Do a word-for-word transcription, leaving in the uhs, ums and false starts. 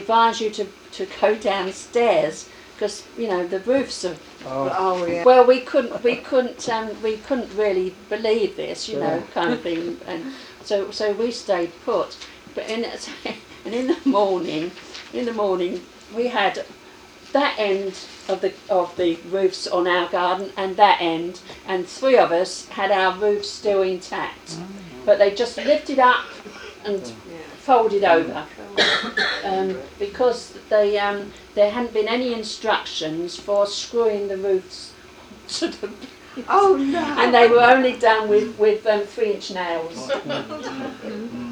advise you to, to go downstairs because you know the roofs are. Oh, Oh yeah. Well, we couldn't we couldn't um, we couldn't really believe this, you know, Yeah. kind of thing, and so so we stayed put. But in and in the morning, in the morning we had that end of the of the roofs on our garden and that end, and three of us had our roofs still intact, but they just lifted up and Yeah. folded over um, because they um, there hadn't been any instructions for screwing the roofs to the Oh no. and they were only done with with um, three inch nails.